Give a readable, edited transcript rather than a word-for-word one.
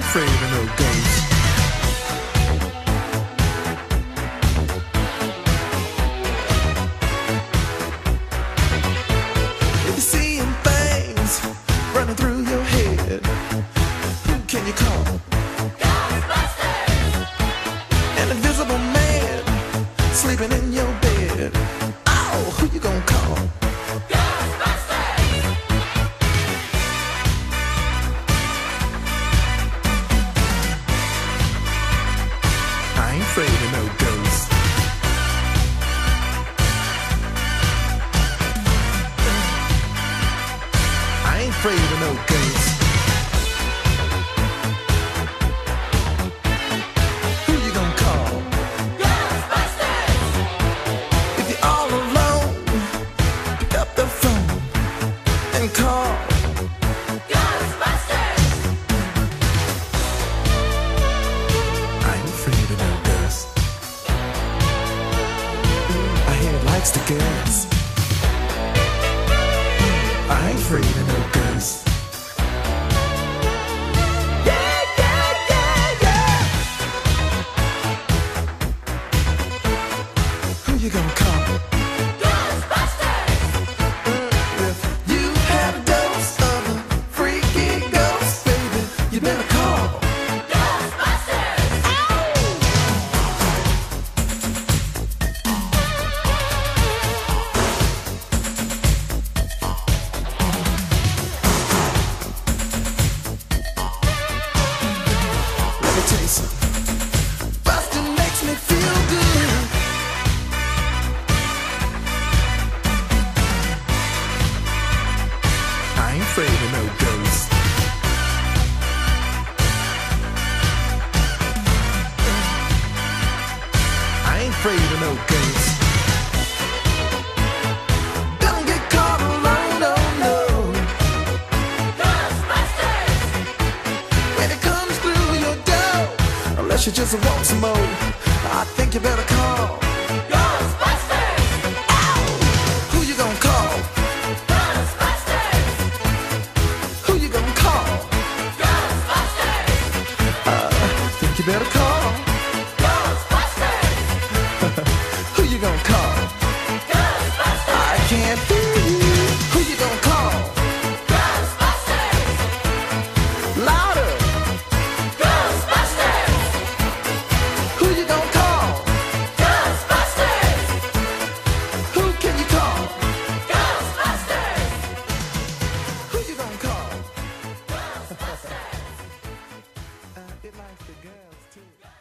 afraid of no ghosts. If you're seeing things running through your head, who can you call? Ghostbusters! An invisible man sleeping in your bed. Oh, who you gonna call? Ghostbusters! I ain't afraid of no ghosts. I ain't afraid of no ghosts. Who you gonna call? Ghostbusters! If you're all alone, pick up the phone and call Ghostbusters! I ain't afraid of no ghosts. I hear it likes to gas. I ain't afraid of no ghosts. Yeah, yeah, yeah, yeah. Who you gonna call? Ghostbusters! If you have a dose of a freaky ghost, baby, you better call Ghostbusters! Let me tell you something. Bustin' makes me feel good. I ain't afraid of no ghosts. I ain't afraid of no ghosts. Don't get caught alone, oh no. Ghostbusters! When it comes through your door, unless you just want some more, I think you better call Ghostbusters! Ow! Who you gonna call? Ghostbusters! Who you gonna call? Ghostbusters! Think you better call Ghostbusters! Who you gonna call? Ghostbusters! I can't hear you. Who you gonna call? Ghostbusters! Louder! Ghostbusters! Who you gonna call? Ghostbusters! Who can you call? Ghostbusters! Who you gonna call? Ghostbusters! It likes the girls too.